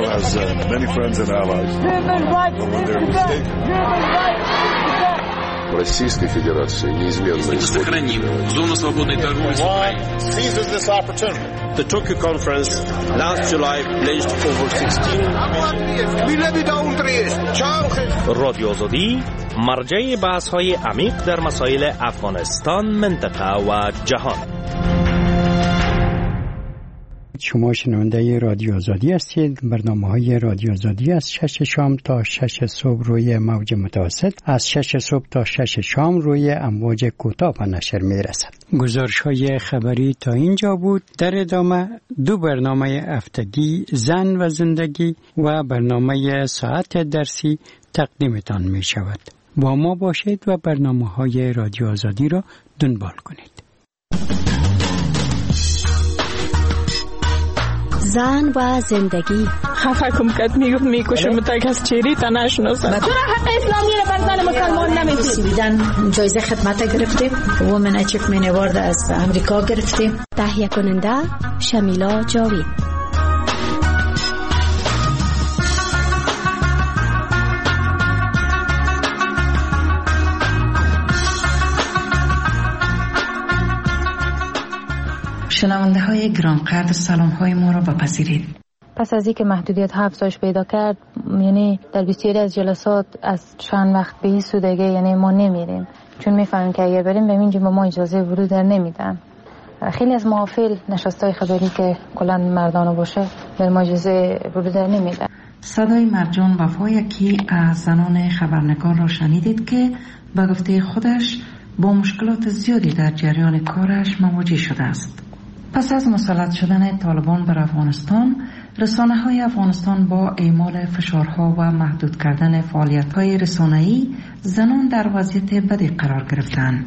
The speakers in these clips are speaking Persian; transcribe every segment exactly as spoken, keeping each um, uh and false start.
Israel has uh, many friends and allies. But when they're mistaken. Российской Федерации неизменно сохраним зону свободной торговли с Украиной. The Tokyo conference last July pledged over sixteen رادیو آزادی مرجع بحث‌های عمیق در مسائل افغانستان، منطقه و جهان. شما شنونده رادیو آزادی هستید. برنامه‌های رادیو آزادی از شش شام تا شش صبح روی موج متوسط، از شش صبح تا شش شام روی امواج کوتاه به نشر می‌رسد. گزارش‌های خبری تا اینجا بود. در ادامه دو برنامه هفتگی زن و زندگی و برنامه ساعت درسی تقدیمتان می‌شود. با ما باشید و برنامه‌های رادیو آزادی را دنبال کنید. زن و زندگی. خفه کم کد میگفت میکشم تا کس چیری تا نشناسم. چرا حق اسلامی رو بر زن مسلمان نمیدید؟ دیدن جایزه خدمت گرفتیم. وومن اچیومنت اوارد از امریکا گرفتیم. تهیه کننده شمیلا جاوید. شنونده های گرانقدر سلام های ما را بپذیرید. پس از اینکه محدودیت ها افزایش پیدا کرد، یعنی در بسیاری از جلسات از چند وقت به این سودگه یعنی ما نمیریم، چون میفهمیم که اگر بریم به اینجا به ما اجازه ورود در نمیدن. خیلی از محافل نشستای خبری که کلا مردانه باشه به ما اجازه ورود در نمیدن. صدای مرجان وفا یکی از زنان خبرنگار را شنیدید که به گفته خودش با مشکلات زیادی در جریان کارش مواجه شده است. پس از مسلط شدن طالبان بر افغانستان، رسانه‌های افغانستان با اعمال فشارها و محدود کردن فعالیت‌های رسانه‌ای زنان در وضعیت بدی قرار گرفتند.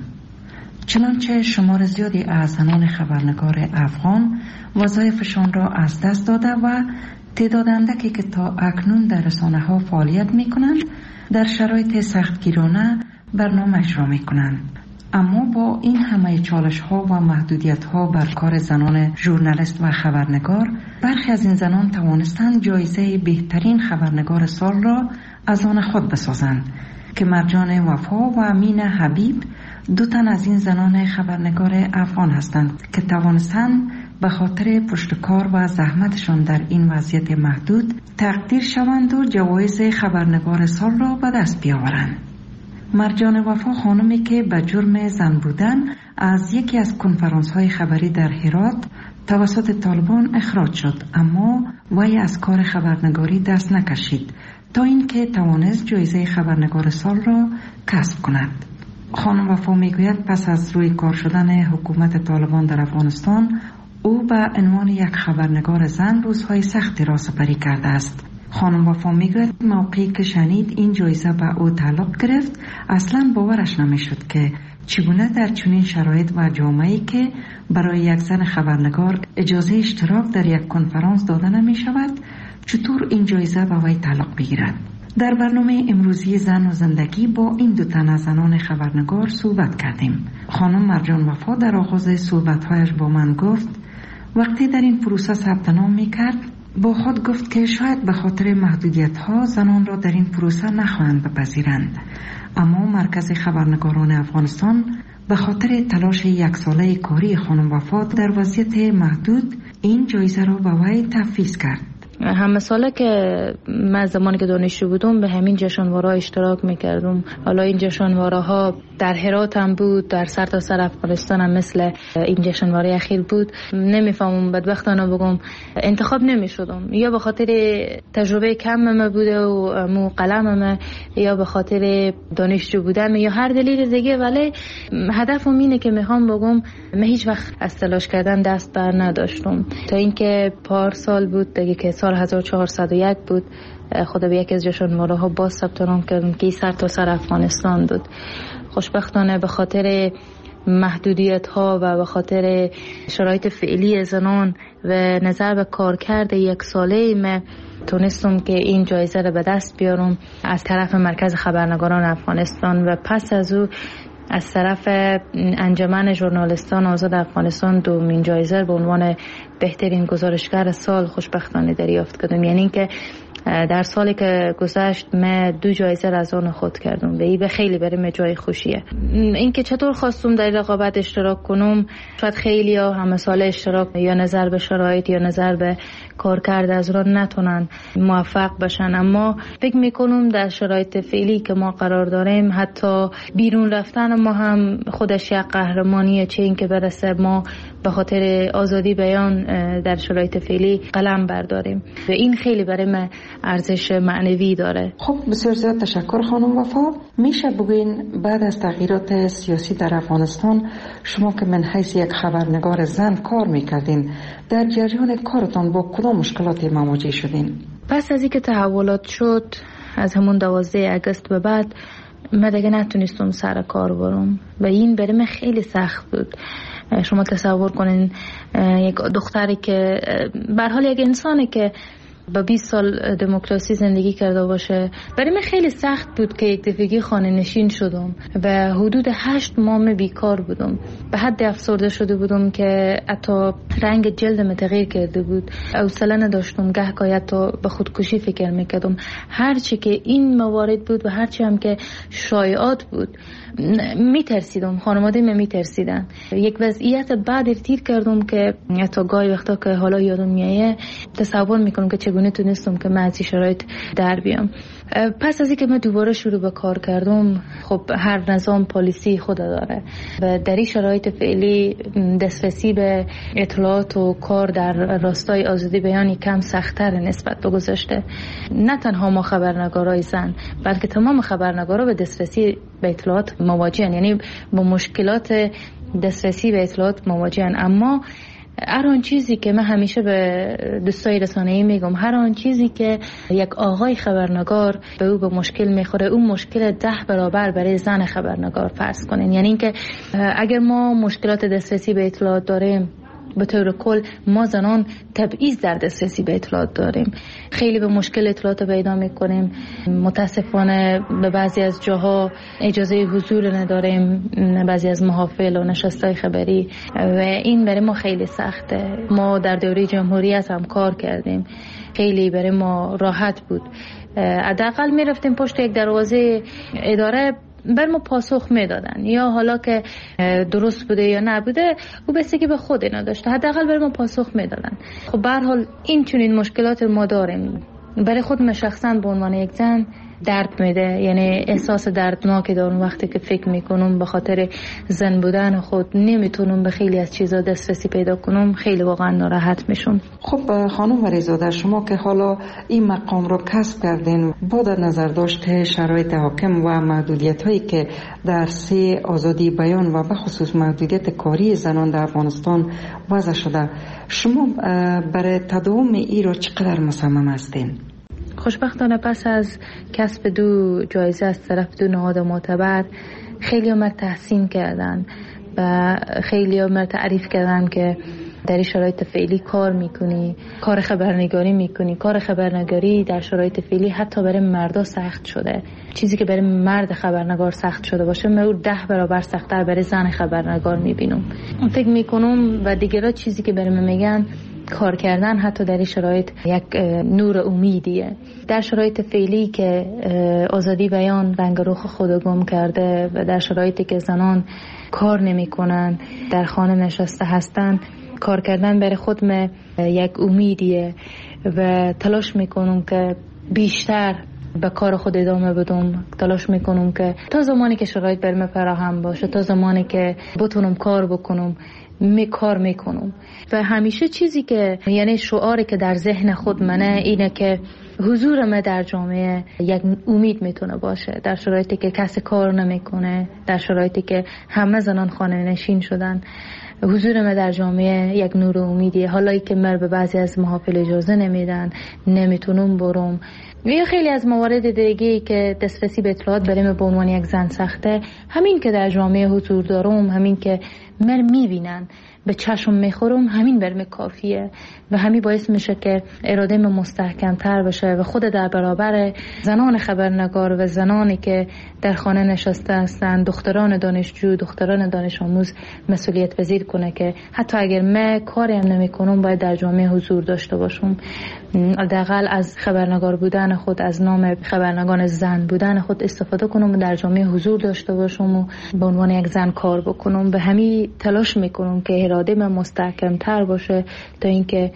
چنانچه شمار زیادی از زنان خبرنگار افغان وظایفشان را از دست داده و تعداد اندکی که تا اکنون در رسانه‌ها فعالیت می‌کنند در شرایط سختگیرانه برنامه اجرا می‌کنند. اما با این همه چالش ها و محدودیت ها بر کار زنان ژورنالیست و خبرنگار، برخی از این زنان توانستند جایزه بهترین خبرنگار سال را از آن خود بسازند که مرجان وفا و امین حبیب دو تن از این زنان خبرنگار افغان هستند که توانستند به خاطر پشتکار و زحمتشان در این وضعیت محدود تقدیر شوند و جوایز خبرنگار سال را به دست بیاورند. مرجان وفا خانمی که به جرم زن بودن از یکی از کنفرانس‌های خبری در هرات توسط طالبان اخراج شد، اما وی از کار خبرنگاری دست نکشید تا اینکه توانست جایزه خبرنگار سال را کسب کند. خانم وفا میگوید پس از روی کار شدن حکومت طالبان در افغانستان، او به عنوان یک خبرنگار زن روزهای سختی را سپری کرده است. خانم وفا میگوید موقعی که شنید این جایزه به او تعلق گرفت، اصلا باورش نمیشد که چگونه در چنین شرایط و جامعه‌ای که برای یک زن خبرنگار اجازه اشتراک در یک کنفرانس داده نمی شود، چطور این جایزه به وی تعلق بگیرد. در برنامه امروزی زن و زندگی با این دو تن از زنان خبرنگار صحبت کردیم. خانم مرجان وفا در آغاز صحبت‌هایش با من گفت وقتی در این پروسه ثبت نام می‌کرد، با خود گفت که شاید به خاطر محدودیت‌ها زنان را در این پروسه نخواهند بپذیرند، اما مرکز خبرنگاران افغانستان به خاطر تلاش یک ساله کاری خانم وفا در وضعیت محدود این جایزه را به وی تفویض کرد. همه ساله که من زمانی که دانشجو بودم به همین جشنواره اشتراک میکردم. حالا این جشنواره ها در هرات هم بود، در سرتاسر افغانستان هم مثل این جشنواره اخیر بود. نمیفهمم بدبختانه بگم انتخاب نمیشدم، یا به خاطر تجربه کمم بوده و مو قلمم، یا به خاطر دانشجو بودم، یا هر دلیل دیگه، ولی هدفم اینه که میخوام بگم من هیچ وقت از تلاش کردن دست بر نداشتم تا اینکه پار سال بود دیگه که سال هزار و چهارصد و یک بود، خدا به یک از جشنواره ها باز ثبت نام کردم که سر تا سر افغانستان بود. خوشبختانه به خاطر محدودیت ها و به خاطر شرایط فعلی زنان و نظر به کارکرد یک ساله من تونستم که این جایزه را به دست بیارم از طرف مرکز خبرنگاران افغانستان و پس از او از طرف انجمن ژورنالیستان آزاد افغانستان دومین جایزه به عنوان بهترین گزارشگر سال خوشبختانه دریافت کردم. یعنی اینکه در سالی که گذشت من دو جایزه را از آن خود کردم و این به خیلی برای جای خوشیه. اینکه چطور خواستم در رقابت اشتراک کنم، شاید خیلی ها همه سال اشتراک یا نظر به شرایط یا نظر به کارکرد از را نتونن موفق بشن، اما فکر میکنم در شرایط فعلی که ما قرار داریم حتی بیرون رفتن ما هم خودش یک قهرمانیه، چه این که برسه ما به خاطر آزادی بیان در شرایط فعلی قلم برداریم و این خیلی برای من ارزش معنوی داره. خب بسیار زیاد تشکر خانم وفا. میشه بگوین بعد از تغییرات سیاسی در افغانستان شما که من حیث یک خبرنگار زن کار میکردین، در جریان کارتان با کدام مشکلاتی مواجه شدین؟ پس از اینکه تحولات شد از همون دوازده آگوست به بعد من دیگه نتونستم سر کار برم و این برای من خیلی سخت بود. شما تصور کنین یک دختری که به هر حال یک انسانی که با بیست سال دموکراسی زندگی کرده باشه، برای من خیلی سخت بود که یک دفعگی خانه نشین شدم و حدود هشت ماه بیکار بودم. به حد افسرده شده بودم که حتی رنگ جلدم تغییر کرده بود، حوصله نداشتم، گهگاه حتی به خودکشی فکر میکردم. هرچی که این موارد بود و هرچی هم که شایعات بود میترسیدم، خانواده من میترسیدن. یک وضعیت بعد ارتیر کردم که حتی گاهی وقتا که حالا یادم میایه تصور میکنم که چگونه تونستم که من از این شرایط در بیام. پس از اینکه من دوباره شروع به کار کردم، خب هر نظام پالیسی خود داره و در این شرایط فعلی دسترسی به اطلاعات و کار در راستای آزادی بیانی کم سخت‌تر نسبت به گذشته. نه تنها ما خبرنگارای زن بلکه تمام خبرنگارا به دسترسی به اطلاعات مواجهن، یعنی با مشکلات دسترسی به اطلاعات مواجهن. اما هر آن چیزی که من همیشه به دوستای رسانه‌ای میگم، هر آن چیزی که یک آقای خبرنگار به او به مشکل میخوره، اون مشکل ده برابر برای زن خبرنگار فرض کنین. یعنی اینکه اگر ما مشکلات دسترسی به اطلاعات داریم، به طور کل ما زنان تبعیض در دسترسی به اطلاعات داریم، خیلی به مشکل اطلاعات پیدا میکنیم. متاسفانه به بعضی از جاها اجازه حضور نداریم، بعضی از محافل و نشستای خبری و این برای ما خیلی سخته. ما در دوره جمهوریت هم کار کردیم، خیلی برای ما راحت بود. حداقل میرفتیم پشت یک دروازه اداره بر ما پاسخ میدادن، یا حالا که درست بوده یا نبوده او بستگی به خود نداشته، حداقل بر ما پاسخ میدادن. خب به هر حال این چنین مشکلات ما داریم. برای خود من شخصا به عنوان یک زن درد میده، یعنی احساس دردناکی دارم وقتی که فکر میکنم به خاطر زن بودن خود نمیتونم به خیلی از چیزا دسترسی پیدا کنم، خیلی واقعا ناراحت میشم. خب خانم وریزاده، شما که حالا این مقام رو کسب کردین، با در نظر داشته شرایط حاکم و محدودیت هایی که در سه آزادی بیان و به خصوص محدودیت کاری زنان در افغانستان وضع شده، شما برای تداوم این رو چقدر مصمم هستین؟ خوشبختانه پس از کسب دو جایزه از طرف دو نهاد معتبر، خیلی هم تحسین کردن و خیلی هم تعریف کردن که در این شرایط فعلی کار میکنی، کار خبرنگاری میکنی. کار خبرنگاری در شرایط فعلی حتی برای مردا سخت شده. چیزی که برای مرد خبرنگار سخت شده باشه، من او ده برابر سخت‌تر برای زن خبرنگار میبینم. فکر میکنم و دیگرها چیزی که برای من میگن، کار کردن حتی در این شرایط یک نور امیدیه. در شرایط فعلی که آزادی بیان رنگ رخ خود گم کرده و در شرایطی که زنان کار نمی کنن، در خانه نشسته هستن، کار کردن برای خود من یک امیدیه و تلاش میکنم که بیشتر به کار خود ادامه بدم. تلاش میکنم که تا زمانی که شرایط برم فراهم باشه، تا زمانی که بتونم کار بکنم، می کار میکنم. و همیشه چیزی که یعنی شعاری که در ذهن خود منه اینه که حضور من در جامعه یک امید میتونه باشه. در شرایطی که کسی کار نمیکنه، در شرایطی که همه زنان خانه نشین شدن، حضور من در جامعه یک نور امیدیه. حالا که من به بعضی از محافل اجازه نمیدن، نمیتونم برم، و خیلی از موارد دیگه که دسترسی به اطلاعات برای من به عنوان یک زن سخته، همین که در جامعه حضور دارم، همین که من میبینن به چشم میخورم، همین برم کافیه و همین باعث میشه که اراده من مستحکم تر بشه و خود در برابر زنان خبرنگار و زنانی که در خانه نشسته هستند، دختران دانشجو، دختران دانش آموز مسئولیت پذیر کنه که حتی اگر من کاری هم نمی کنم باید در جامعه حضور داشته باشم، حداقل از خبرنگار بودن خود، از نام خبرنگار زن بودن خود استفاده کنم و در جامعه حضور داشته باشم و به عنوان یک زن کار بکنم. به همین تلاش میکنم که اراده من مستحکم تر باشه تا اینکه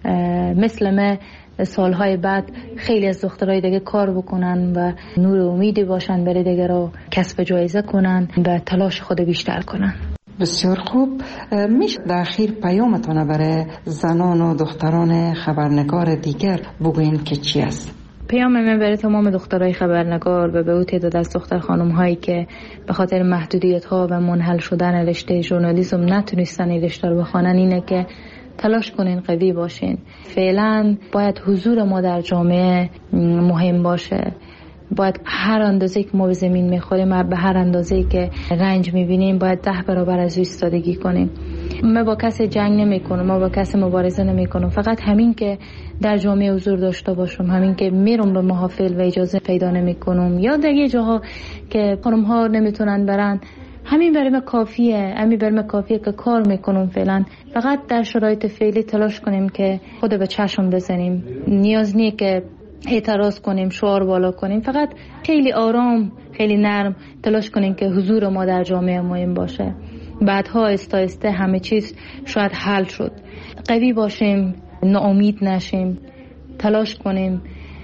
مثل من سالهای بعد خیلی از دخترای دیگه کار بکنن و نور امیدی باشن برای دیگه را کسب جایزه کنن و تلاش خود بیشتر کنن. بسیار خوب. میشه در اخیر پیامتان برای زنان و دختران خبرنگار دیگر بگوین که چی است؟ پیام من برای تمام دخترای خبرنگار و به او تعداد از دختر خانم هایی که به خاطر محدودیت ها و منحل شدن رشته ژورنالیسم نتونستن این رشته رو بخوانن اینه که تلاش کنین، قوی باشین. فعلا باید حضور ما در جامعه مهم باشه. باید هر اندازه که ما به زمین میخوریم، به هر اندازه که رنج میبینیم، باید ده برابر از ایستادگی کنیم. ما با کسی جنگ نمی کنم، ما با کسی مبارزه نمی کنم، فقط همین که در جامعه حضور داشته باشم، همین که میرم به محافل و اجازه پیدا نمی کنم یا دیگه جاها که خانم ها نمیتونن برن، همین برای من کافیه. همین برای من کافیه که کار میکنم. فعلا فقط در شرایط فعلی تلاش کنیم که خود به چشم بزنیم. نیاز نیست که اعتراض کنیم، شعار بالا کنیم، فقط خیلی آرام، خیلی نرم تلاش کنیم که حضور ما در جامعه مهم باشه. بعدها آهسته آهسته همه چیز شاید حل شد. قوی باشیم، ناامید نشیم، تلاش کنیم.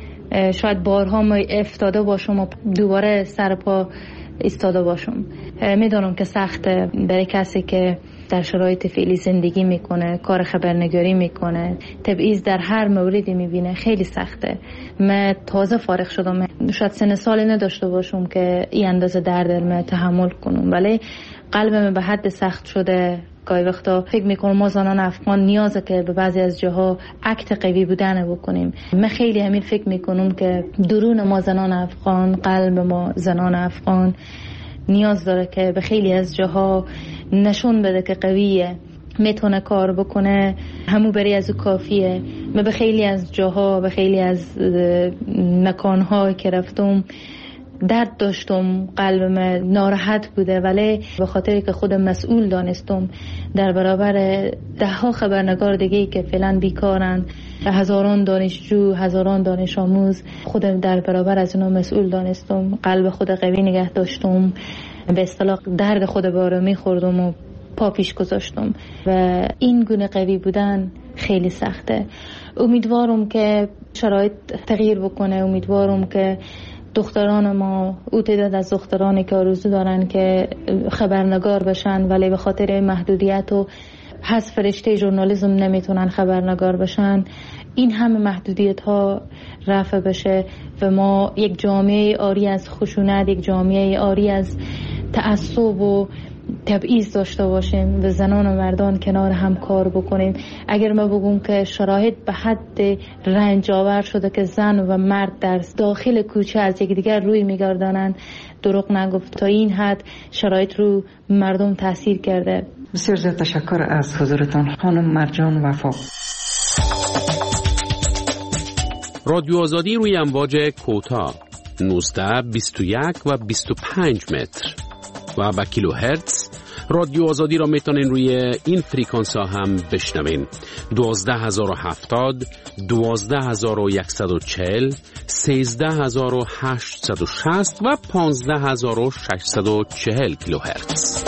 شاید بارها ما افتاده باشم و دوباره سر پا ایستاده باشم. میدونم که سخته برای کسی که در شرایط فعلی زندگی میکنه، کار خبرنگاری میکنه، تبعیض در هر موردی میبینه، خیلی سخته. من تازه فارغ شدم، شاید سن سالی نداشته باشم که این اندازه درد من تحمل کنم، ولی قلبم به حد سخت شده. گاهی وقتا فکر میکنم ما زنان افغان نیازه که به بعضی از جاها اکت قوی بودن بکنیم. من خیلی همین فکر میکنم که درون ما زنان افغان، قلب ما زنان افغان نیاز داره که به خیلی از جاها نشون بده که قویه، میتونه کار بکنه، همو بری از او کافیه. من به خیلی از جاها، به خیلی از مکانها که رفتم درد داشتم، قلبم ناراحت بوده، ولی به خاطر که خودم مسئول دانستم در برابر ده ها خبرنگار دیگه که فعلا بیکارن، هزاران دانشجو، هزاران دانش آموز، خودم در برابر از اونا مسئول دانستم. قلب خود قوی نگه داشتم، به اصطلاح درد خود به آرامی خوردم و پا پیش گذاشتم و این گونه قوی بودن خیلی سخته. امیدوارم که شرایط تغییر بکنه، امیدوارم که دختران ما، او تعداد از دخترانی که آرزو دارن که خبرنگار بشن ولی به خاطر محدودیت و حذف رشته ژورنالیسم نمیتونن خبرنگار بشن، این همه محدودیت ها رفع بشه و ما یک جامعه آری از خشونت، یک جامعه آری از تعصب و تبعیض داشته باشیم و زنان و مردان کنار هم کار بکنیم. اگر ما بگم که شرایط به حد رنج آور شده که زن و مرد در داخل کوچه از یکدیگر روی میگردانند، دروغ نگفت. تا این حد شرایط رو مردم تاثیر کرده. بسیار زیاد تشکر از حضورتان خانم مرجان وفا. رادیو آزادی روی امواج کوتاه نوزده، بیست و یک و بیست و پنج متر و با کیلو هرتز. رادیو آزادی را میتونین روی این فریکانس ها هم بشنوین: دوازده هزار و هفتاد، دوازده هزار و صد و چهل، سیزده هزار و هشتصد و شصت و پانزده هزار و ششصد و چهل کیلو هرتز.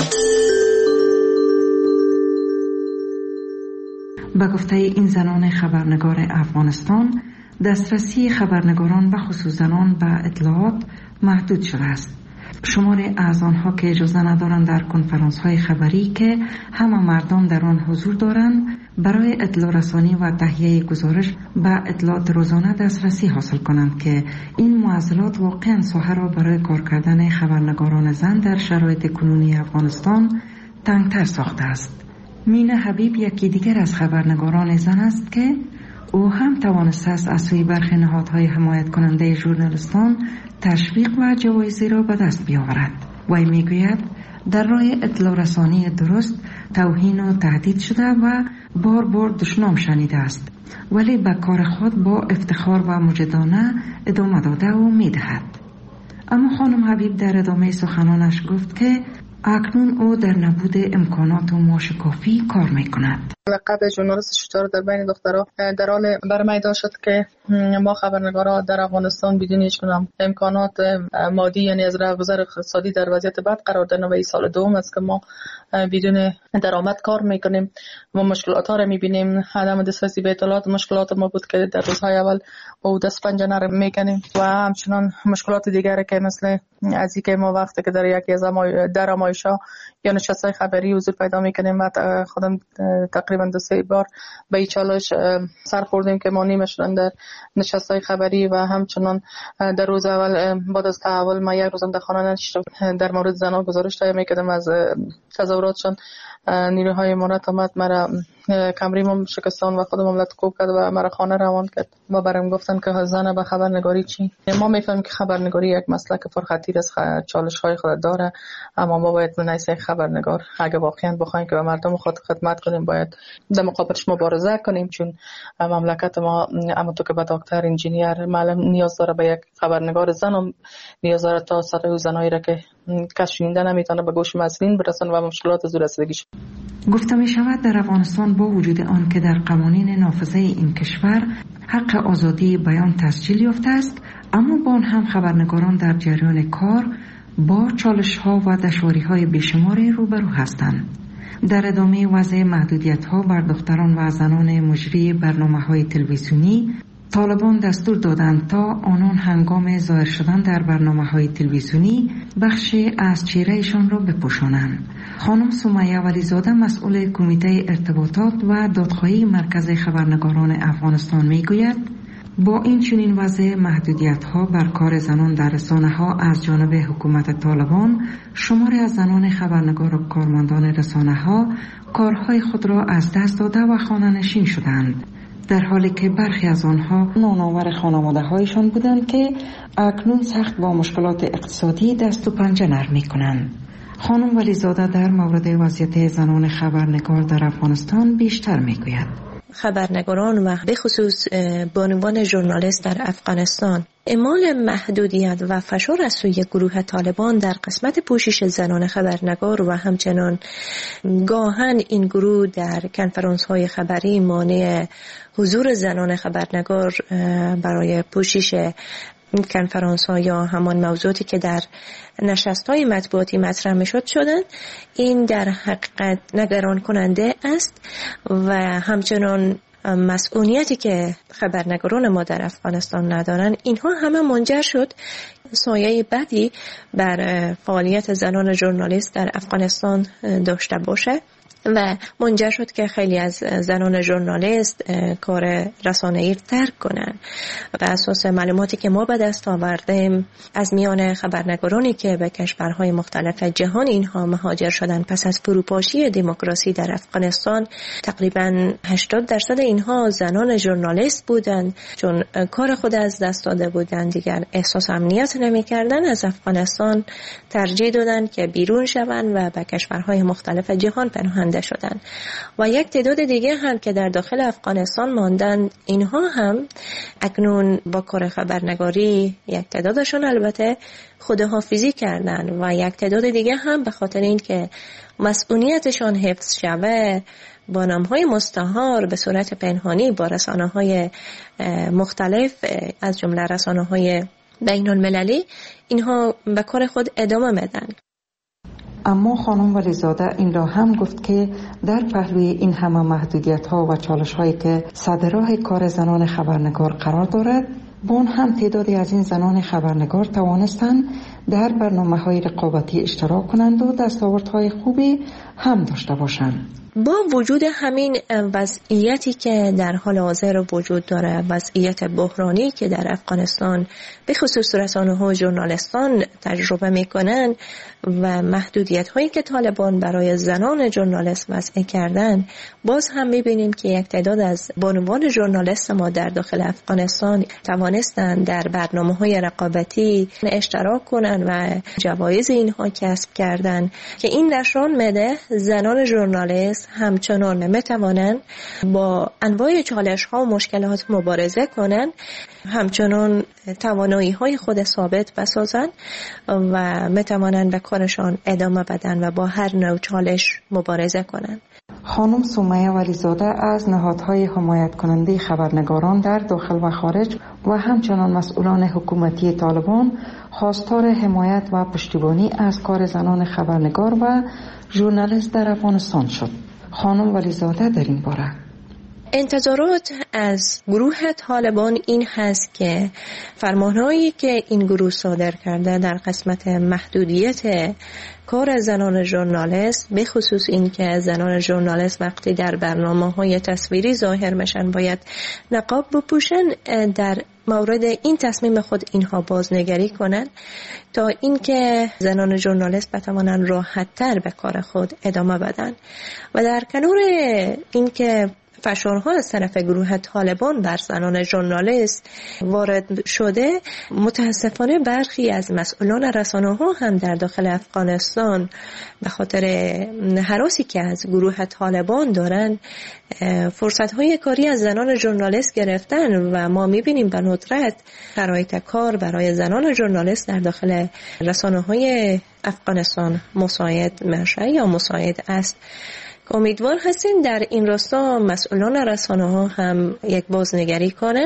به گفته این زنان خبرنگار افغانستان، دسترسی خبرنگاران و خصوص زنان به اطلاعات محدود شده است. شمار از آنها که اجازه ندارند در کنفرانس های خبری که همه مردم در آن حضور دارند برای اطلاع رسانی و تهیه گزارش به اطلاعات روزانه دسترسی حاصل کنند که این معضلات واقعا ساحه را برای کار کردن خبرنگاران زن در شرایط کنونی افغانستان تنگتر ساخته است. مینا حبیب یکی دیگر از خبرنگاران زن است که او هم توانسته است از سوی برخی نهادهای حمایت کننده ژورنالیستان تشویق و جوایزی را به دست بیاورد. وی میگوید در راه اطلاع رسانی درست توهین و تهدید شده و بار بار دشنام شنیده است، ولی به کار خود با افتخار و مجدانه ادامه داده و میدهد. اما خانم حبیب در ادامه سخنانش گفت که اکنون او در نبود امکانات و معاش کافی کار میکند. لقب ژورنالیست شجاع در بین دخترها در حال برمیدار شد که ما خبرنگارا در افغانستان بدون هیچ گونه امکانات مادی، یعنی از رهگذر اقتصادی، در وضعیت بد قرار داریم و این سال دوم است که ما بدون درآمد کار میکنیم. ما مشکلات ها رو میبینیم. عدم دسترسی به اطلاعات مشکلات ما بود که در روزهای اول او دست پنجه رو میکنیم و همچنان مشکلات دیگری که مثل از اینکه ما وقتی که در یکی از درآمایش‌ها یا نشست‌های خبری حضور پیدا میکنیم و خودم تقریبا دو سه بار به این چالش سر خوردیم که ما نیمشون در نشست‌های خبری و همچنان در روز اول بعد از تحول ما یک روزم در خانه نشستم در مورد زنان گزارش تهیه میکردم از تظاهراتشان. نیروهای امارات آمد مرا کمریمم شکستان و خودم مملت کوب کرد و مرا خانه روان کرد و برام گفتن که زن به خبرنگاری چی. ما میفهمیم که خبرنگاری یک مسلک پرخطیر است، چالش های خود داره، اما ما باید نایسه خبرنگار اگه واقعا بخوایم که به مردم خود خدمت کنیم باید در مقابلش مبارزه کنیم، چون مملکت ما اما تو که به دکتر، انجینیر، معلم نیاز داره به یک خبرنگار زن و نیاز داره تا صدای زنایی را که کس شنیده نمیتونه به گوش مسئولین برسن و مشکلات زور رسیدگیش. گفته می شود در افغانستان با وجود آن که در قوانین نافذه این کشور حق آزادی بیان تسجیل یافته است، اما با آن هم خبرنگاران در جریان کار با چالش ها و دشواری های بیشماری روبرو هستند. در ادامه وضع محدودیت ها بر دختران و زنان مجری برنامه های تلویزیونی، طالبان دستور دادند تا آنان هنگام ظاهر شدن در برنامه‌های تلویزیونی بخشی از چهرهشان را بپوشانند. خانم سمیه ولیزاده مسئول کمیته ارتباطات و دادخواهی مرکز خبرنگاران افغانستان میگوید با این چنین وضع محدودیت‌ها بر کار زنان در رسانه‌ها از جانب حکومت طالبان، شماری از زنان خبرنگار و کارمندان رسانه‌ها کارهای خود را از دست داده و خانه‌نشین شدند، در حالی که برخی از آنها نانآور خانواده هایشان بودند که اکنون سخت با مشکلات اقتصادی دست و پنجه نرم می‌کنند. خانم ولیزاده در مورد وضعیت زنان خبرنگار در افغانستان بیشتر میگوید. خبرنگاران و به خصوص بانوان ژورنالیست در افغانستان اعمال محدودیت و فشار از سوی گروه طالبان در قسمت پوشش زنان خبرنگار و همچنان گاهن این گروه در کنفرانس های خبری مانع حضور زنان خبرنگار برای پوشش کنفرانس ها یا همان موضوعاتی که در نشست های مطبوعاتی مطرح می شد شدن، این در حقیقت نگران کننده است و همچنان مسئولیتی که خبرنگاران ما در افغانستان ندارن، اینها همه منجر شد سایه بدی بر فعالیت زنان ژورنالیست در افغانستان داشته باشه و منجر شد که خیلی از زنان ژورنالیست کار رسانه‌ای ترک کنن. بر اساس معلوماتی که ما به دست آوردیم از میان خبرنگارانی که به کشورهای مختلف جهان اینها مهاجر شدن پس از فروپاشی دموکراسی در افغانستان، تقریباً هشتاد درصد اینها زنان ژورنالیست بودند، چون کار خود از دست داده بودند، دیگر احساس امنیت نمی‌کردند، از افغانستان ترجیح دادند که بیرون شوند و به کشورهای مختلف جهان پناهنده شدن. و یک تعداد دیگه هم که در داخل افغانستان ماندن، اینها هم اکنون با کار خبرنگاری یک تعدادشون البته خودحافظی کردن و یک تعداد دیگه هم به خاطر این که مسئولیتشان حفظ شوه با نام‌های مستعار به صورت پنهانی با رسانه‌های مختلف از جمله رسانه‌های بین‌المللی اینها به کار خود ادامه میدن. اما خانم ولیزاده این را هم گفت که در پهلوی این همه محدودیت ها و چالش هایی که صدراه کار زنان خبرنگار قرار دارد، با آن هم تعدادی از این زنان خبرنگار توانستند در برنامه های رقابتی اشتراک کنند و دستاوردهای خوبی هم داشته باشند. با وجود همین وضعیتی که در حال حاضر وجود داره، وضعیت بحرانی که در افغانستان به خصوص رسانه‌ها و ژورنالیستان تجربه میکنن و محدودیت هایی که طالبان برای زنان ژورنالیست وضع کردن، باز هم میبینیم که یک تعداد از بانوان ژورنالیست ما در داخل افغانستان توانستند در برنامه‌های رقابتی اشتراک کنند و جوایز اینها کسب کردند که این نشان میده زنان ژورنالیست همچنان میتوانند با انواع چالش ها و مشکلات مبارزه کنند، همچنان توانایی های خود ثابت بسازند و میتوانند به کارشان ادامه بدن و با هر نوع چالش مبارزه کنند. خانم سمیه ولیزاده از نهادهای حمایت کننده خبرنگاران در داخل و خارج و همچنان مسئولان حکومتی طالبان خواستار حمایت و پشتیبانی از کار زنان خبرنگار و ژورنالیست در افغانستان شد. خانم ولیزاده در این باره انتظارات از گروه طالبان این هست که فرمانهایی که این گروه صادر کرده در قسمت محدودیت کار زنان ژورنالیست، به خصوص این که زنان ژورنالیست وقتی در برنامه‌های تصویری ظاهر میشن باید نقاب بپوشن، در مورد این تصمیم خود اینها بازنگری کنند تا اینکه زنان ژورنالیست بتوانند راحت‌تر به کار خود ادامه بدن. و در کنار اینکه فشارها از طرف گروه طالبان بر زنان ژورنالیست وارد شده، متاسفانه برخی از مسئولان رسانه‌ها هم در داخل افغانستان به خاطر هراسی که از گروه طالبان دارن فرصت‌های کاری از زنان ژورنالیست گرفتن و ما می‌بینیم به ندرت شرایط کار برای زنان ژورنالیست در داخل رسانه‌های افغانستان مساعد میشه یا مساعد است. امیدوار هستیم در این راستا مسئولان رسانه‌ها هم یک بازنگری کنن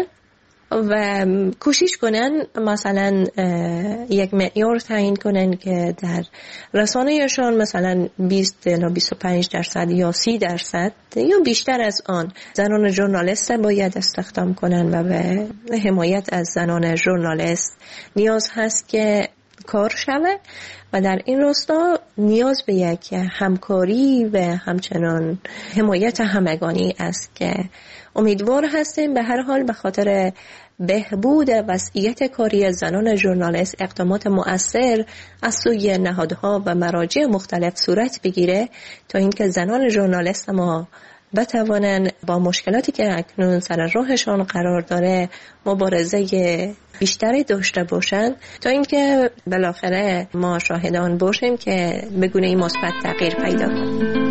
و کوشش کنن مثلا یک معیار تعیین کنن که در رسانه‌شان مثلا بیست تا بیست و پنج درصد یا سی درصد یا بیشتر از آن زنان ژورنالیست باید استخدام کنن و به حمایت از زنان ژورنالیست نیاز هست که کار شود و در این راستا نیاز به یک همکاری و همچنان حمایت همگانی است که امیدوار هستیم به هر حال به خاطر بهبود وضعیت کاری زنان ژورنالیست اقدامات مؤثر از سوی نهادها و مراجع مختلف صورت بگیره تا اینکه زنان ژورنالیست ما بتوانند با مشکلاتی که اکنون سر راهشان قرار داره مبارزه بیشتری داشته باشند تا اینکه بالاخره ما شاهدان باشیم که به گونه‌ای مثبت تغییر پیدا کنه.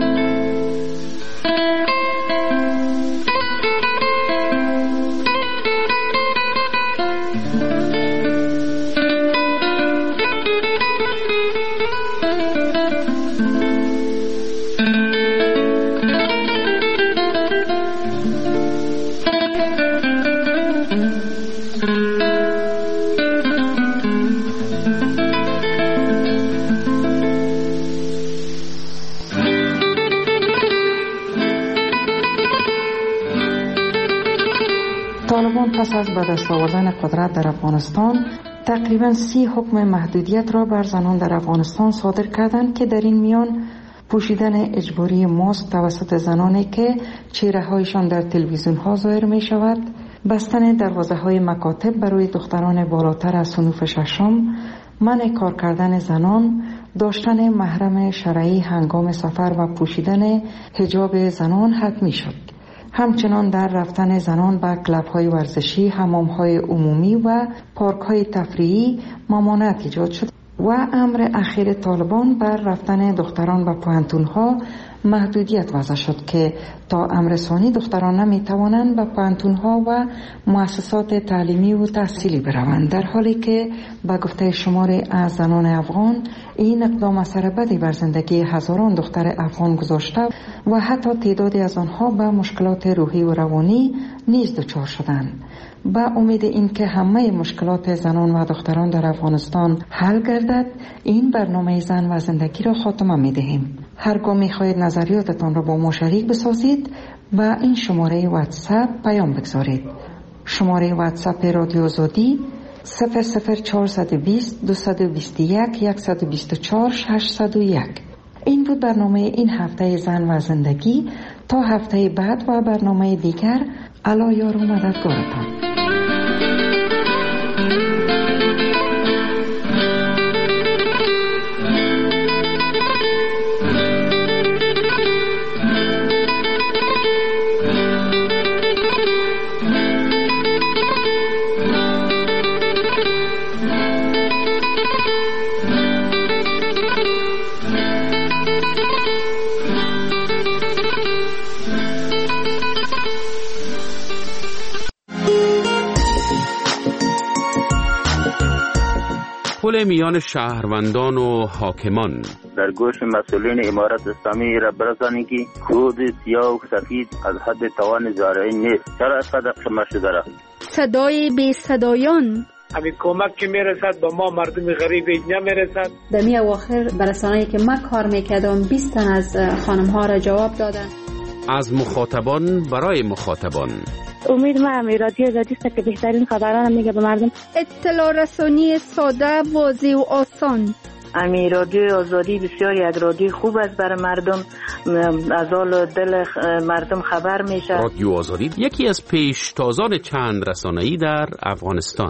پس از به دست آوردن قدرت در افغانستان تقریبا سی حکم محدودیت را بر زنان در افغانستان صادر کردند که در این میان پوشیدن اجباری ماسک توسط زنانی که چهره هایشان در تلویزیون ها ظاهر می شود، بستن دروازه های مکاتب برای دختران بالاتر از صنوف ششم، منع کار کردن زنان، داشتن محرم شرعی هنگام سفر و پوشیدن حجاب زنان حتمی شد. همچنان در رفتن زنان به کلب‌های ورزشی، حمام‌های عمومی و پارک‌های تفریحی ممانعت ایجاد شد و امر اخیر طالبان بر رفتن دختران به پوهنتون‌ها محدودیت وضع شد که تا امر ثانی دختران نمی‌توانند به پوهنتون‌ها و مؤسسات تعلیمی و تحصیلی بروند، در حالی که به گفته شماری از زنان افغان این اقدام اثر بدی بر زندگی هزاران دختر افغان گذاشته و حتی تعدادی از آنها به مشکلات روحی و روانی نیز دچار شدند. با امید اینکه همه مشکلات زنان و دختران در افغانستان حل گردد، این برنامه زن و زندگی را خاتمه می‌دهیم. هرگاه می‌خواهید نظریاتتان را با ما شریک بسازید و این شماره واتساپ پیام بگذارید. شماره واتساپ رادیو آزادی صفر صفر چهارصد و بیست دویست و بیست و یک صد و بیست و چهار ششصد و یک. این بود برنامه این هفته زن و زندگی. تا هفته بعد و برنامه دیگر، الله یار و مددگارتان. پل میان شهروندان و حاکمان. در گوش مسئولین امارت اسلامی را برسانی که خود سیاه و سفید از حد توان زارعی نیست. چرا از قدر شما شده را؟ صدای بی صدایان. همین کمک که میرسد با ما مردم غریب اینجا میرسد. در می اواخر برسانه‌ای که من کار میکردم بیست تن از خانم ها را جواب دادن. از مخاطبان برای مخاطبان. امید ما هم رادیو آزادی است که بهترین خبران میگه به مردم. اطلاع رسانی ساده، واضح و آسان. امی رادیو آزادی بسیاری از رادیو خوب است برای مردم، از حال دل مردم خبر میشه. رادیو آزادی یکی از پیشتازان چند رسانه‌ای در افغانستان.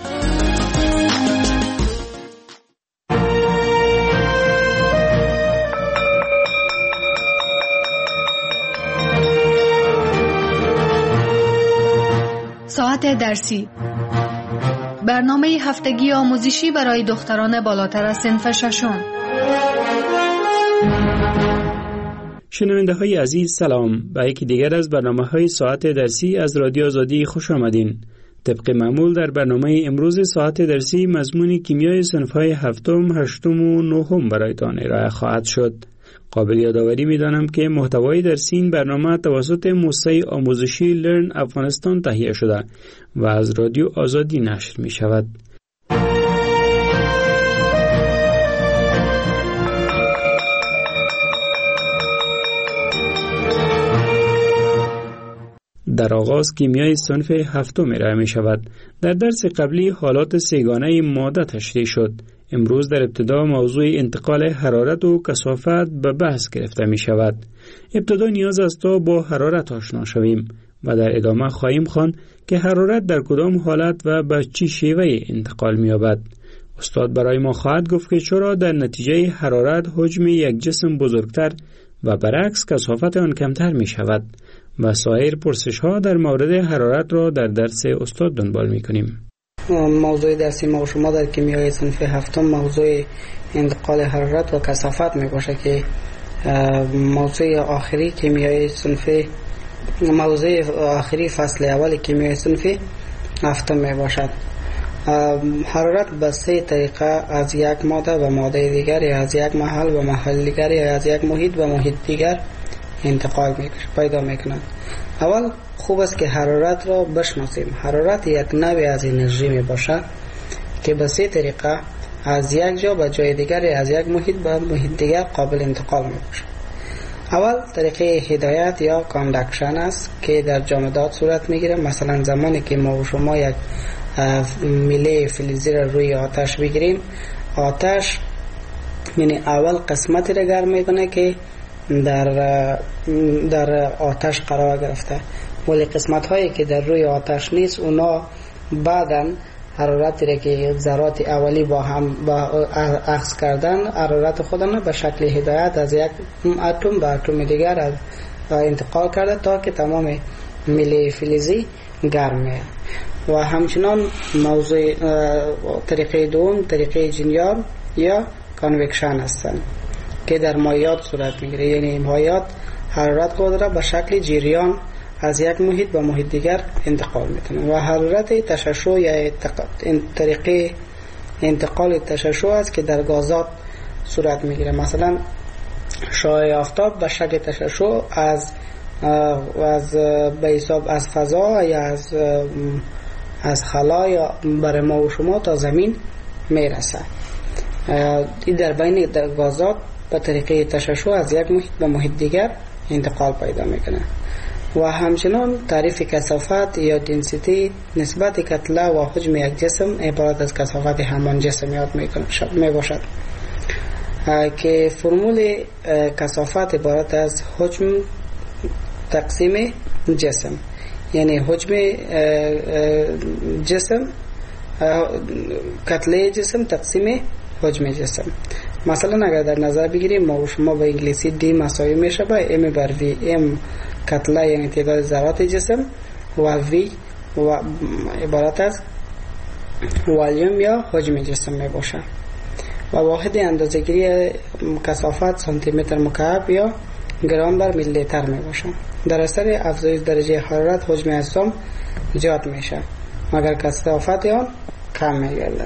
ساعت درسی، برنامه هفتگی آموزشی برای دختران بالاتر از صنف ششم. شنونده های عزیز سلام، به یکی دیگر از برنامه های ساعت درسی از رادیو آزادی خوش آمدین. طبق معمول در برنامه امروز ساعت درسی مضمون کیمیای صنف های هفتم، هشتم و نهم برایتان ارائه خواهد شد. قابل یادآوری می‌دانم که محتوای درسی این برنامه توسط موسسه آموزشی لرن افغانستان تهیه شده و از رادیو آزادی نشر می‌شود. در آغاز کیمیای صنف هفتم ارائه می‌شود. در درس قبلی حالات سه‌گانه ماده تشریح شد. امروز در ابتدا موضوع انتقال حرارت و کثافت به بحث گرفته می شود. ابتدا نیاز است تا با حرارت آشنا شویم و در ادامه خواهیم خواند که حرارت در کدام حالت و به چه شیوه انتقال می یابد. استاد برای ما خواهد گفت که چرا در نتیجه حرارت حجم یک جسم بزرگتر و برعکس کثافت آن کمتر می شود و سایر پرسش ها در مورد حرارت را در درس استاد دنبال می کنیم. موضوع درسی ما و شما در کیمیای صنف هفتم موضوع انتقال حرارت و کثافت می باشه که موضوع آخری کیمیای صنف موضوع آخری فصل اول کیمیای صنف هفتم می باشد. حرارت به سه طریقه از یک ماده به ماده دیگر، یا از یک محل به محل دیگر، یا از یک محیط به محیط دیگر انتقال می پیدا می کند. اول خوب است که حرارت را بشناسیم. حرارت یک نوع از انرژی می باشد که به سه طریقه از یک جا به جای دیگر، از یک محیط به محیط دیگر قابل انتقال می باشد. اول طریقه هدایت یا کاندکشن است که در جامدات صورت می گیرد. مثلا زمانی که ما و شما یک میله فلزی را روی آتش بگیریم، آتش یعنی اول قسمتی را گرم می کنه که در در آتش قرار گرفته، ولی قسمت هایی که در روی آتش نیست اونا بعداً حرارتی را که ذرات اولی با هم با اخذ کردن حرارت خودنا به شکل هدایت از یک اتم به اتم دیگر از انتقال کرده تا که تمام میله فلزی گرم میاد. و همچنان موضوع طریقه دوم طریقه جنیان یا کانوکشن هستند که در مایعات صورت میگیره، یعنی مایعات حرارت خود را به شکل جریان از یک محیط به محیط دیگر انتقال میتونه. و حرارت تشعشع یا طریقه انتقال تشعشع است که در گازات صورت میگیره. مثلا شعاع آفتاب به شکل تشعشع از از به حساب از فضا یا از از خلا یا بر ما و شما تا زمین میرسه. این در بین گازات به طریقه تشعشع از یک محیط به محیط دیگر انتقال پیدا میکنه. و همچنان تعریف کثافت یا دنسیتی نسبت کتله و حجم یک جسم عبارت از کثافت همان جسم یاد می باشد. که فرمول کثافت عبارت از حجم تقسیم جسم، یعنی حجم جسم کتله جسم تقسیم حجم جسم. مثلا اگر در نظر بگیریم ما و شما به انگلیسی دی مساوی میشه با ام بر وی. ام کتله یعنی تعداد ذرات جسم و وی و عبارت از والیوم یا حجم جسم می باشه و واحد اندازه‌گیری کثافت سانتی متر مکعب یا گرم بر میلی لیتر می باشه. در اثر افزایش درجه حرارت حجم اجسام زیاد میشه مگر کثافت آن کم میگرده.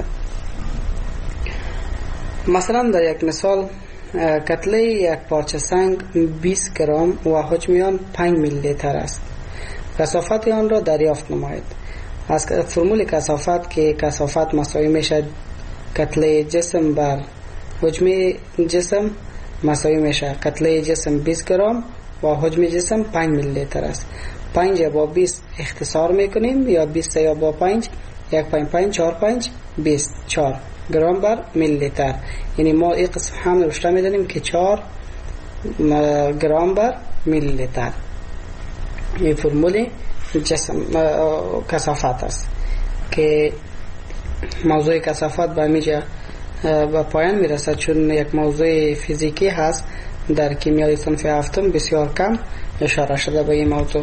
مثلا در یک مثال کتله یک پارچه سنگ بیست گرم و حجم آن پنج میلی لیتر است. کثافت آن را دریافت نمایید. از فرمول کثافت که کثافت مساوی میشه کتله جسم بر حجم جسم مساوی میشه کتله جسم بیست گرم و حجم جسم پنج میلی لیتر است. پنج با بیست اختصار میکنیم یا بیست یا با پنج یک پنج پنج چهار پنج بیست چهار گرم بر میلی لیتر. یعنی ما این قسم هم روشته میدانیم که چهار گرم بر میلی لیتر. این فرمول جسم کثافت است که موضوع کثافت به میجا به پایان میرسد چون یک موضوع فیزیکی هست. در کیمیای صنف هفتم بسیار کم اشاره شده به این موضوع.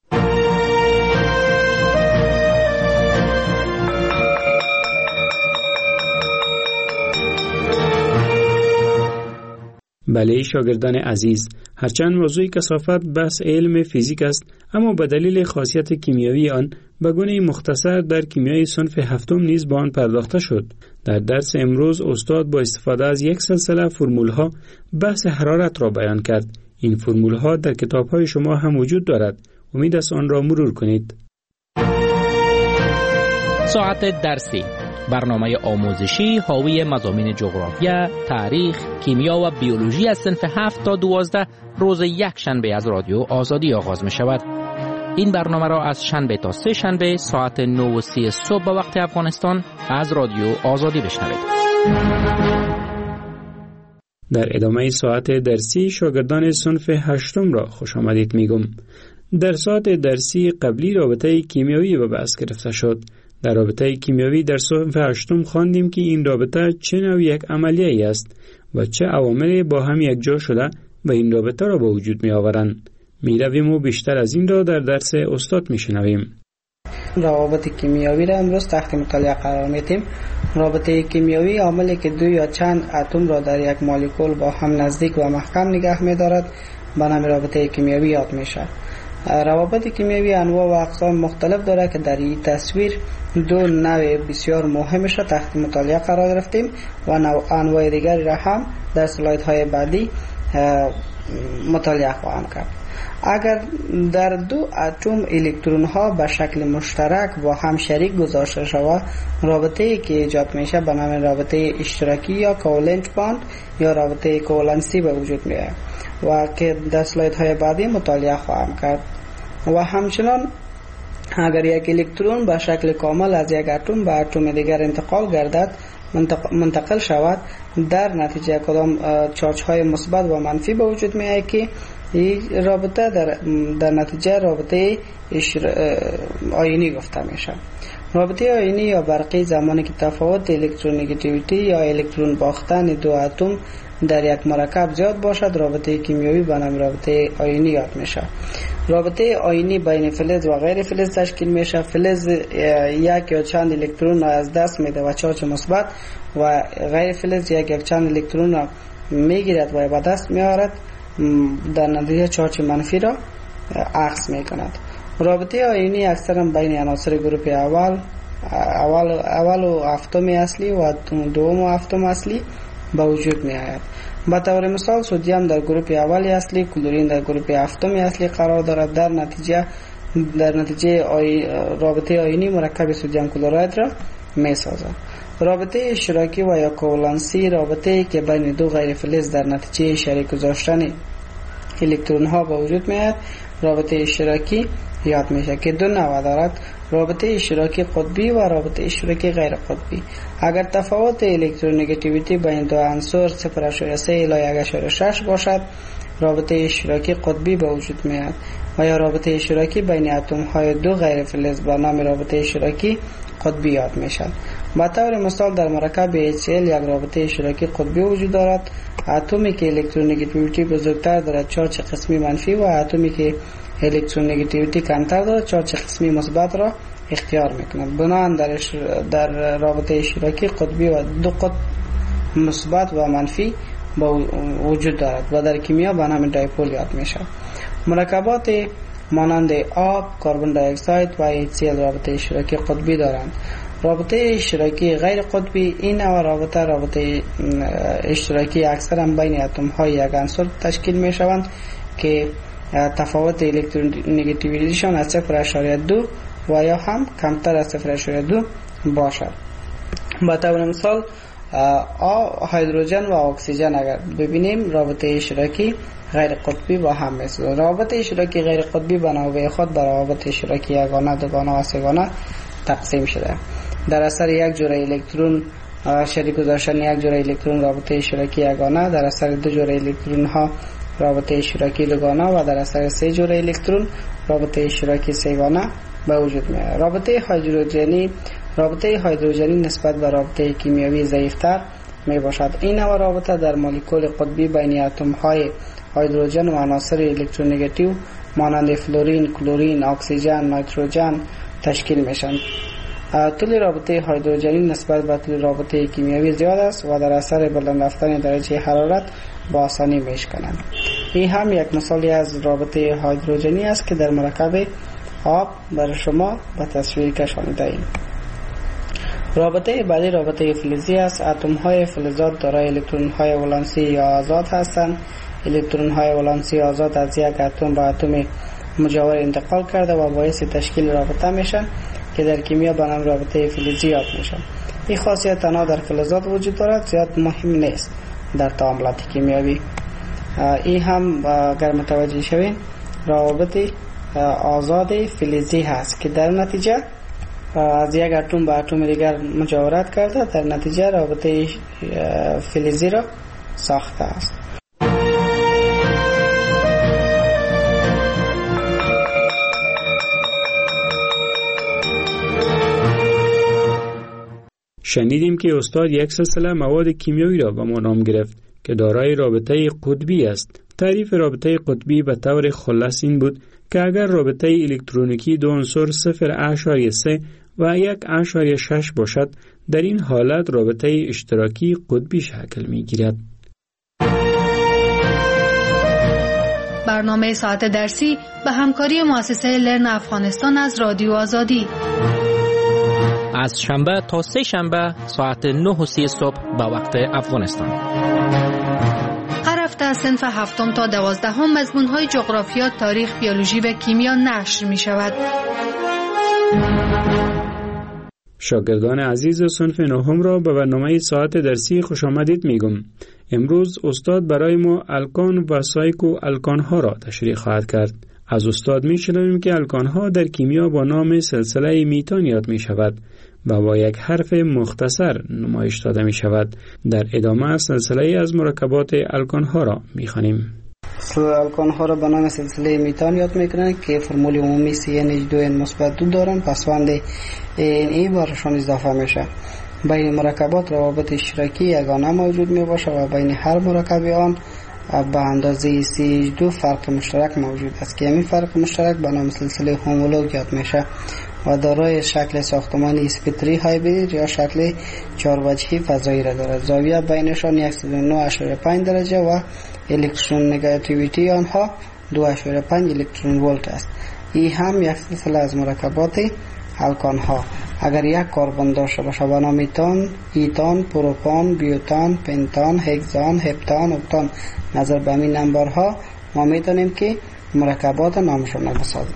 بله شاگردان عزیز، هرچند موضوع کثافت بحث علم فیزیک است، اما به دلیل خاصیت کیمیایی آن به گونه مختصر در کیمیای صنف هفتم نیز به آن پرداخته شد. در درس امروز استاد با استفاده از یک سلسله فرمول‌ها بحث حرارت را بیان کرد. این فرمول‌ها در کتاب‌های شما هم وجود دارد. امید است آن را مرور کنید. ساعت درسی، برنامه آموزشی حاوی مضامین جغرافیا، تاریخ، کیمیا و بیولوژی از صنف هفت تا دوازده روز یک شنبه از رادیو آزادی آغاز می شود. این برنامه را از شنبه تا سه شنبه ساعت نه و سی صبح به وقت افغانستان از رادیو آزادی بشنوید. در ادامه ساعت درسی شاگردان صنف هشتم را خوش آمدید میگم. در ساعت درسی قبلی رابطه کیمیایی به بحث گرفته شد. در رابطه کیمیایی در صنف هشتم خواندیم که این رابطه چه نوع یک عملیه است و چه عواملی با هم یک جا شده و این رابطه را به وجود می آورند. می رویم و بیشتر از این را در درس استاد می شنویم. روابط کیمیایی را امروز تحت مطالعه قرار میدیم. رابطه کیمیایی عاملی که دو یا چند اتم را در یک مولکول با هم نزدیک و محکم نگه می دارد به نام رابطه کیمیایی یاد میشه. روابط کیمیایی انواع و اقسام مختلف داره که در این تصویر دو نوع بسیار مهمش را تحت مطالعه قرار گرفتیم و انواع دیگری را هم در سلاید های بعدی مطالعه خواهم کرد. اگر در دو اتم الکترون ها به شکل مشترک با هم شریک گذاشته شود، رابطه ای که ایجاد میشه به نام رابطه اشتراکی یا کوولنت باند یا رابطه کوولنسی به وجود میاد و که در سلاید های بعدی مطالعه خواهم کرد. و همچنان اگر یک الکترون به شکل کامل از یک اتم به اتم دیگر انتقال گردد منتقل شود، در نتیجه کدام چارج های مثبت و منفی به وجود می آید که این رابطه در, در نتیجه رابطه آیونی گفته میشه. رابطه آیونی یا برقی زمانی که تفاوت الکترونگیتیویتی یا الکترون باختن دو اتم در یک مرکب زیاد باشد، رابطه کیمیایی به نام رابطه آیونی یاد میشه. رابطه آیونی بین فلز و غیر فلز تشکیل میشه. فلز یک یا چند الکترون را از دست میده و چارج مثبت و غیر فلز یک یا چند الکترون را میگیرد و به دست میارد، در نتیجه چارج منفی را عکس میکند. رابطه آیونی اکثرا بین عناصر گروه اول اول اول و هفتم اصلی و دوم و هفتم اصلی به وجود می آید. به طور مثال سدیم در گروه اول اصلی، کلورین در گروه هفتم اصلی قرار دارد. در نتیجه در نتیجه آی رابطه آیونی مرکب سدیم کلراید را می سازد. رابطه اشتراکی و یا کوولنسی رابطه‌ای که بین دو غیر فلز در نتیجه شریک گذاشتن الکترون ها به وجود می آید رابطه اشتراکی یاد میشه که دو نوع دارد. رابطه اشتراکی قطبی و رابطه اشتراکی غیر قطبی. اگر تفاوت الکترونگاتیویتی بین دو عنصر صفر ممیز سه الی یک ممیز شش باشد، رابطه اشتراکی قطبی به وجود میاد و یا رابطه اشتراکی بین اتم های دو غیر فلز به نام رابطه اشتراکی قطبی یاد میشن. به طور مثال در مرکب اچ سی ال یک رابطه اشتراکی قطبی وجود دارد. اتمی که الکترونگاتیویتی بزرگتر دارد چارج قسمی منفی و اتمی که الکترونگاتیویتی کمتر دارد چارج قسمی مثبت را اختیار میکنند. بنابراین در, در رابطه اشتراکی قطبی و دو قطب مثبت و منفی با وجود دارد و در کیمیا به نام دایپول یاد میشه. مرکبات مانند آب، کربن دی اکساید و اچ سی ال رابطه اشتراکی قطبی دارند. رابطه اشتراکی غیر قطبی این نوع رابطه رابطه اشتراکی اکثرا بین اتم های یک عنصر تشکیل می شوند که تفاوت الکترونگاتیویتیشان از صفر ممیز دو و یا هم کمتر از صفر ممیز دو باشد. به طور مثال آ هیدروژن و اکسیژن اگر ببینیم رابطه اشتراکی غیر قطبی با هم است. رابطه اشتراکی غیر قطبی به نوبه خود بر رابطه اشتراکی یگانه، دوگانه و سه‌گانه تقسیم شده. در اثر یک جوره الکترون شریک گذاشتن یک جوره الکترون رابطه اشتراکی یگانه، در اثر دو جوره الکترون ها رابطه اشتراکی دوگانه و در اثر سه جوره الکترون رابطه اشتراکی سه‌گانه به وجود میاد. رابطه هیدروژنی رابطه هیدروژنی نسبت به رابطه کیمیایی ضعیفتر می باشد. این نوع رابطه در مولکول قطبی بین اتم های هیدروژن و عناصر الکترونگاتیو مانند فلورین، کلورین، اکسیژن، نیتروژن تشکیل میشن. طول رابطه هیدروژنی نسبت به طول رابطه کیمیایی زیاد است و در اثر بلند رفتن درجه حرارت با آسانی میشکنند. این هم یک مثالی از رابطه هیدروژنی است که در مرکب آب برای شما به تصویر کشانیده ایم. رابطه بعدی رابطه فلزی است. اتم های فلزات دارای الکترون های ولانسی یا آزاد هستند. الکترون های ولانسی آزاد از یک اتم به اتم مجاور انتقال کرده و باعث تشکیل رابطه میشن که در کیمیا به نام رابطه فلزی یاد میشن. این خاصیت تنها در فلزات وجود دارد، زیاد مهم نیست در تعاملات کیمیایی. این هم اگر متوجه شوین رابطه آزاد فلزی هست که در نتیجه از یک اتم به اتم دیگر مجاورت کرده، در نتیجه رابطه فلزی را ساخته است. شنیدیم که استاد یک سلسله مواد کیمیایی را به ما نام گرفت که دارای رابطه قطبی است. تعریف رابطه قطبی به طور خلاص این بود که اگر رابطه الکترونیکی دو عنصر صفر ممیز سه و یک ممیز شش باشد، در این حالت رابطه اشتراکی قطبی شکل می گیرد. برنامه ساعت درسی به همکاری مؤسسه لرن افغانستان از رادیو آزادی از شنبه تا سه شنبه ساعت نه و سی صبح به وقت افغانستان. هر هفته از صنف هفتم تا دوازدهم مضمون‌های جغرافیا، تاریخ، بیولوژی و کیمیا نشر می شود. شاگردان عزیز صنف نهم را به برنامه ساعت درسی خوش آمدید میگم. امروز استاد برای ما الکان و سایکو الکان ها را تشریح خواهد کرد. از استاد می شنویم که الکان ها در کیمیا با نام سلسله میتان یاد می شود و با یک حرف مختصر نمایش داده می شود. در ادامه سلسله از مرکبات الکان ها را می خوانیم. الکان ها را به نام سلسله میتان یاد میکنند که فرمول عمومی سی ان اچ دو ان مثبت دو دارند، پسوند این ای برشان اضافه میشه. بین مرکبات روابط اشتراکی یگانه موجود می باشه و بین هر مرکب آن به اندازه سی اچ دو فرق مشترک موجود است که همین فرق مشترک به نام سلسله هومولوگ یاد میشه و دارای شکل ساختمانی اسپکتری هایبرید یا شکل چهار وجهی فضایی را دارد. زاویه بینشان صد و نه و پنج درجه و الکترون نگاتیویتی آنها دو و پنج الکترون ولت است. این هم یک سلسله از مرکبات الکان ها. اگر یک کربن داشته باشه به نام ایتان، ایتان، پروپان، بیوتان، پنتان، هگزان، هپتان، اکتان، نظر به این نمبرها ما میتونیم که مرکبات نامشون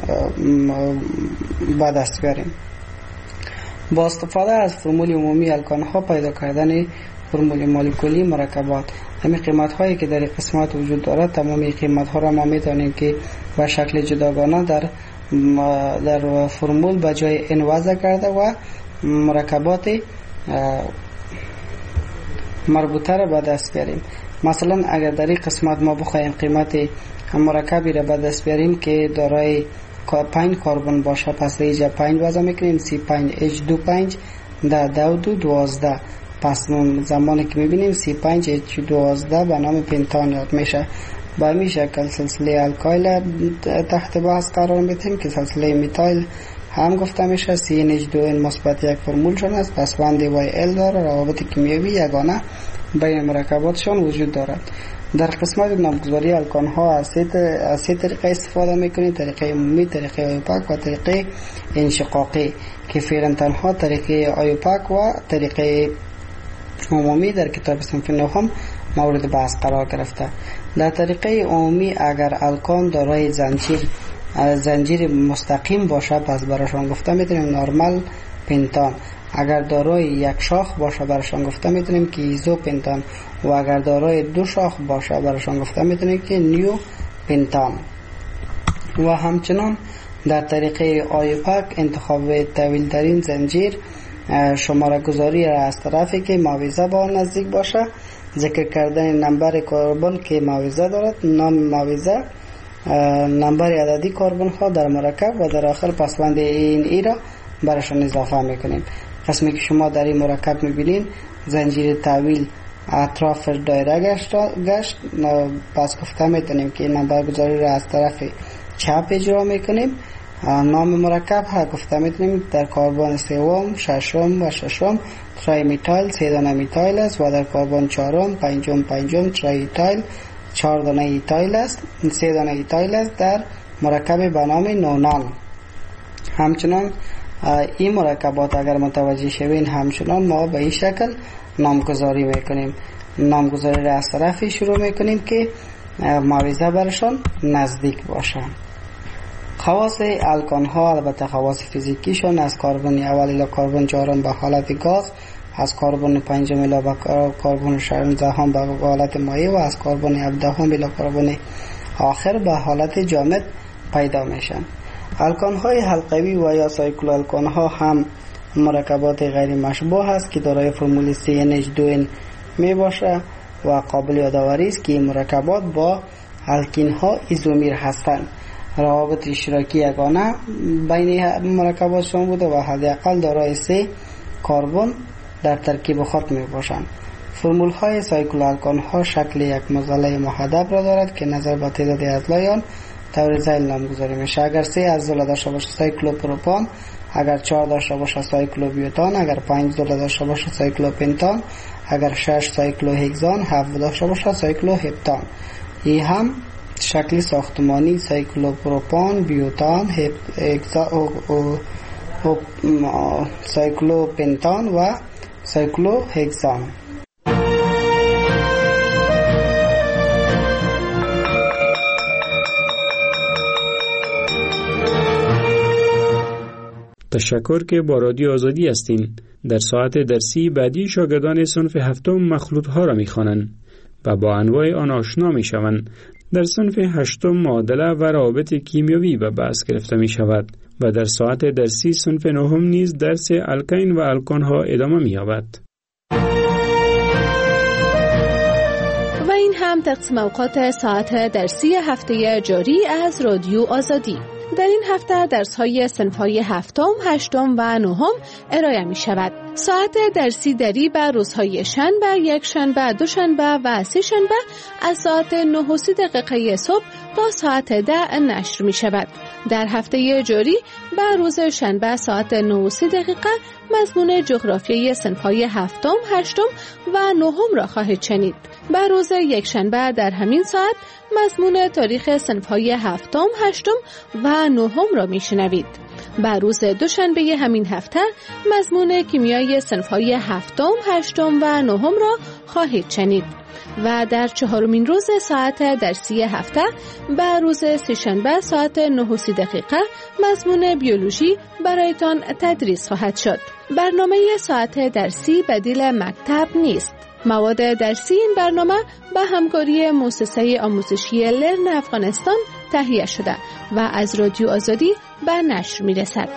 به دست بیاریم. با استفاده از فرمول عمومی الکان ها پیدا کردن فرمول مولکولی مرکبات، همین قیمت هایی که در قسمت وجود دارد تمامی قیمت ها را ما میتونیم که به شکل جداگانه در در فرمول به جای این وضع کرده و مرکبات مربوطه را به دست بیاریم. مثلا اگر در این قسمت ما بخوایم قیمت مرکبی را به دست بیاریم که دارای پنج کربن باشه، پس اینجا پنج وضع میکنیم، سی پنج اچ دو پنج ده دو دو دوازده. پس زمانی که میبینیم سی پنج اچ دوازده به نام پنتان یاد میشه. به همین شکل سلسله الکایل تحت بحث قرار میدیم که سلسله میتایل هم گفته میشه. سی ان اچ دو ان مثبت یک فرمول شون است، پس بند وای ال داره. روابط کیمیایی یگانه بین مرکباتشان وجود دارد. در قسمت نامگذاری الکان ها از سه طریقه استفاده میکنیم: طریقه عمومی، طریقه آیوپاک و طریقه انشقاقی، که فعلا تنها طریقه آیوپاک و طریقه عمومی در کتاب صنف نهم مورد بحث قرار گرفته. در طریقه عمومی اگر الکان دارای زنجیر زنجیر مستقیم باشه، پس براشون گفته میتونیم نورمال پنتان. اگر دارای یک شاخ باشه براشون گفته میتونیم که ایزو پنتان، و اگر دارای دو شاخ باشه براشون گفته میتونیم که نیو پنتان. و همچنان در طریقه آیوپاک انتخاب طویل ترین زنجیر، شماره گذاری را از طرفی که معاوضه با نزدیک باشه، ذکر کردن نمبر کربن که معاوضه دارد، نام معاوضه، نمبر عددی کربن ها در مرکب و در آخر پسوند این ای را برشان اضافه میکنیم. قسمی که شما در این مرکب میبینین زنجیر طویل اطراف دایره گشت, گشت پس گفته میتونیم که این نمبر گذاری را از طرف چپ اجرا میکنیم. نام مرکب ها گفته میتونیم در کربن سوم، ششم و ششم ترای میتایل سه دانه میتایل است، و در کربن چهارم، پنجم پنجم ترای ایتایل چهار دانه ایتایل است، سه دانه ایتایل است در مرکب به نام نونان. همچنان این مرکبات اگر متوجه شوین همچنان ما به این شکل نامگذاری میکنیم. نامگذاری را از طرفی شروع میکنیم که معاوضه برشان نزدیک باشند. خواص الکان ها البته خواص فیزیکیشون از کربن اول الی کربن چهارم به حالت گاز، از کربن پنجم الی به کربن شانزدهم به حالت مایع، و از کربن هفدهم الی کربن آخر به حالت جامد پیدا میشن. الکان های حلقوی و یا سایکلو الکان ها هم مرکبات غیر مشبوه است که دارای فرمول سی ان اچ دو ان می باشه و قابل یادآوری است که این مرکبات با الکین ها ایزومیر هستند. روابط اشتراکی یگانه بین مرکباتشون بوده و حداقل دارای سه کربن در ترکیب خود می باشند. فرمول های سایکلو الکان ها شکل یک معضله محدب را دارد که نظر به تعداد اضلاعیان طور ذیل نامگذاری میشه. اگر سه اضلاع داشته باشه سایکلو پروپان، اگر چهار داشته باشه سایکلو بیوتان، اگر پنج داشته باشه سایکلو پنتان، اگر شش سایکلو هگزان، هفت داشته باشه سایکلو هپتان. این هم شکل ساختمانی سایکلو پروپان، بیوتان، هگزان، سایکلو پنتان و سایکلو هگزان. تشکر که با رادیو آزادی هستین. در ساعت درسی بعدی شاگردان صنف هفتم مخلوط ها را میخوانند و با انواع آن آشنا میشوند. در صنف هشتم معادله و روابط کیمیایی به بحث گرفته می شود و در ساعت درسی صنف نهم نیز درس الکین و الکان ها ادامه می یابد. و این هم تقسیم اوقات ساعت درسی هفته جاری از رادیو آزادی. در این هفته درس‌های صنف‌های هفتم، هشتم و نهم ارائه می‌شود. ساعت درسی دری بر روزهای شنبه، یک شنبه، دو شنبه و سه شنبه از ساعت نه و سی دقیقه صبح تا ساعت ده نشر می‌شود. در هفته جاری بر روز شنبه ساعت نه و سی دقیقه مضمون جغرافیای صنف‌های هفتم، هشتم و نهم را خواهید شنید. بر روز یک شنبه در همین ساعت مضمون تاریخ صنف‌های هفتم، هشتم و نهم را میشنوید. بر روز دوشنبه همین هفته مضمون کیمیای صنف‌های هفتم، هشتم و نهم را خواهید شنید. و در چهارمین روز ساعت درسی هفته بر روز سه‌شنبه ساعت نه و سی دقیقه مضمون بیولوژی برایتان تدریس خواهد شد. برنامه ساعت درسی بدیل مکتب نیست. مواد درسی این برنامه به همکاری مؤسسه آموزشی لرن افغانستان تهیه شده و از رادیو آزادی به نشر می رسد.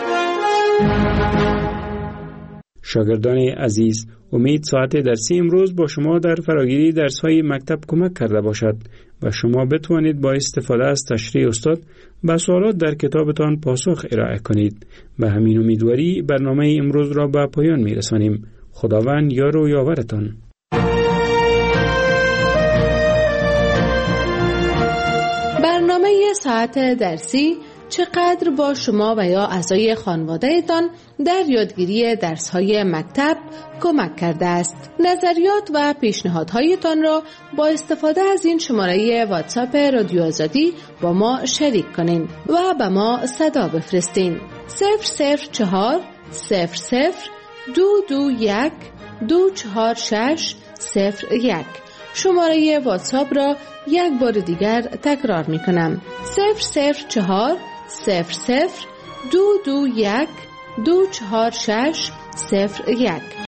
شاگردان عزیز، امید ساعت درسی امروز با شما در فراگیری درس‌های مکتب کمک کرده باشد و شما بتوانید با استفاده از تشریح استاد به سوالات در کتابتان پاسخ ارائه کنید. به همین امیدواری برنامه امروز را به پایان می‌رسانیم. خداوند یار و یاورتان. برنامه ساعت درسی چقدر با شما و یا اعضای خانواده‌تان در یادگیری درس‌های مکتب کمک کرده است؟ نظریات و پیشنهادهایتان را با استفاده از این شماره واتساپ رادیو آزادی با ما شریک کنین و به ما صدا بفرستین. صفر صفر چهار صفر صفر دو دو یک دو چهار شش صفر یک. شماره واتساپ را یک بار دیگر تکرار می کنم. صفر صفر چهار صفر صفر دو دو یک دو چهار شش صفر یک.